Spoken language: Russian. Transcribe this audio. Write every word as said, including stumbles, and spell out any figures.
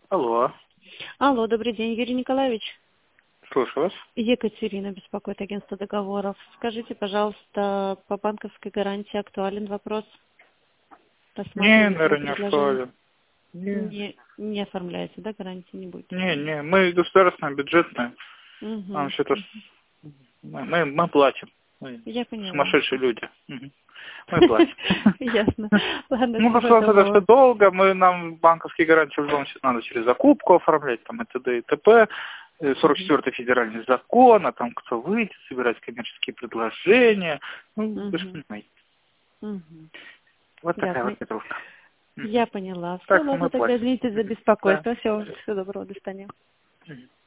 Алло. Алло, добрый день, Юрий Николаевич. Слушаю вас. Екатерина беспокоит, агентство договоров. Скажите, пожалуйста, по банковской гарантии актуален вопрос? Не, Рассматриваете наверное, не предложение? актуален. Не, Не, не оформляете, да, гарантии не будет? не, не. Мы государственная, бюджетная. Нам Угу. все это... Мы, мы, мы платим. Мы Я поняла. сумасшедшие люди. Мгм. Мы платим. Ясно. Ладно, Ну, всего просто это все доброго. долго. Мы, нам банковские гарантии в любом случае надо через закупку оформлять, там, и т.д. и т.п. сорок четвёртый федеральный закон, а там кто выйдет, собирать коммерческие предложения. Ну, вы же Угу. понимаете. Угу. Вот такая Ясно. вот петровка. Я поняла. Все, Так что ладно, мы тогда платим. извините за Да. беспокойство. Всего, всего доброго, до свидания. Мгм.